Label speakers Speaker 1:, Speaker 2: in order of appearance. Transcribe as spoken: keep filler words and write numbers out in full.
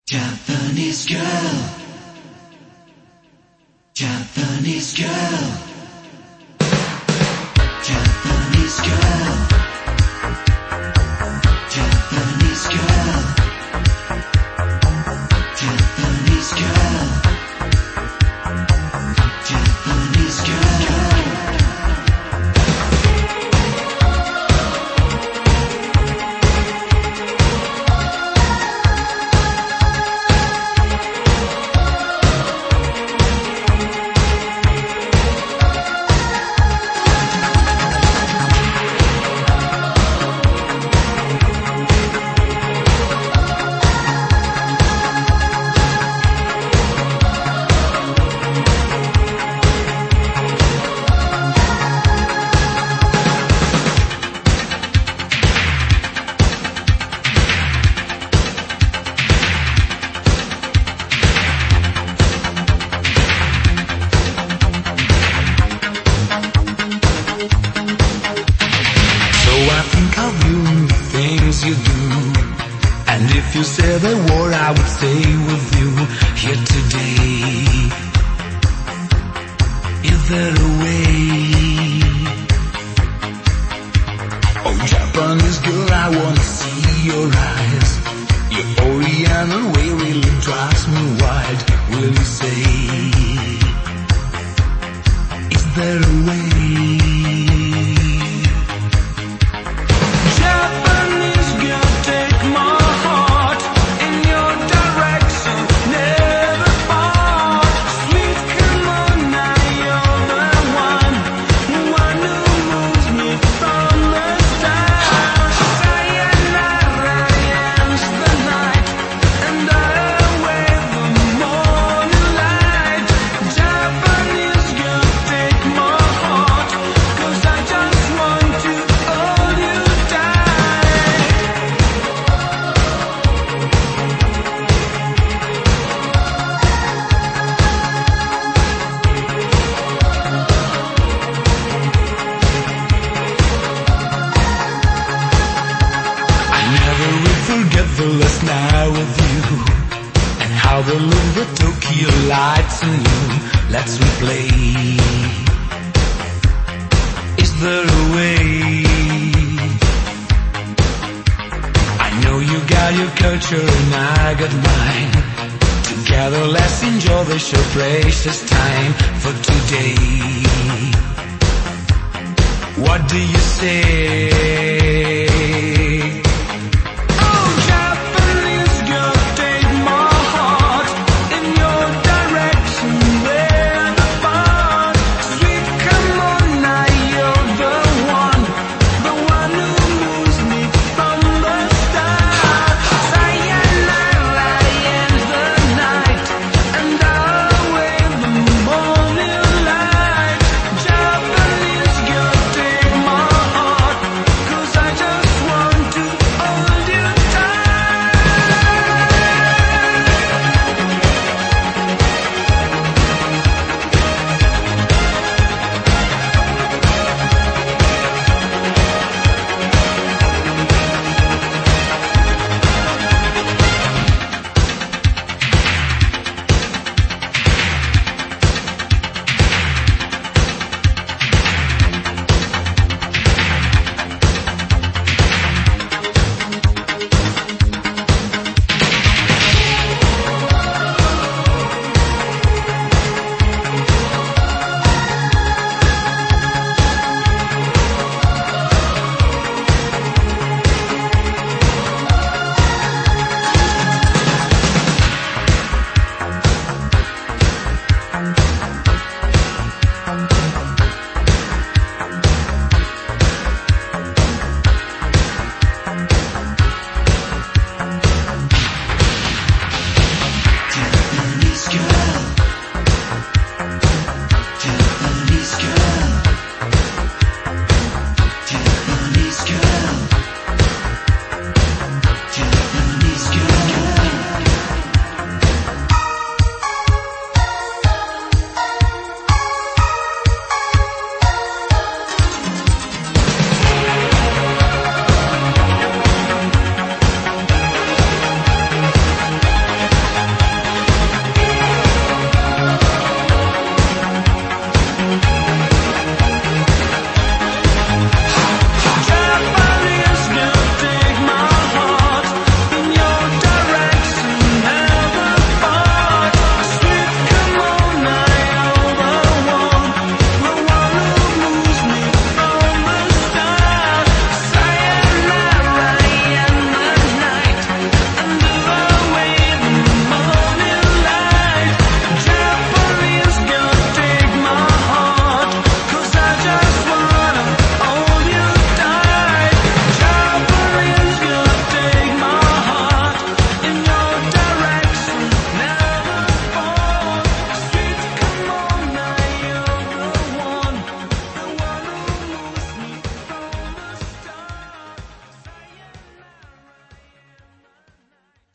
Speaker 1: Japanese girl, Japanese girl, Japanese girl, Japanese girl, Japanese girl, Japanese girl. You do, and if you say the word, I would stay with you here today. Is there a way? Oh, Japanese girl, I wanna see your eyes. Your Oriental way really drives me wild. Will you say, is there a way? Forget the last night with you, and how the look the Tokyo lights on you. Let's replay. Is there a way? I know you got your culture and I got mine. Together let's enjoy the short precious time for today. What do you say?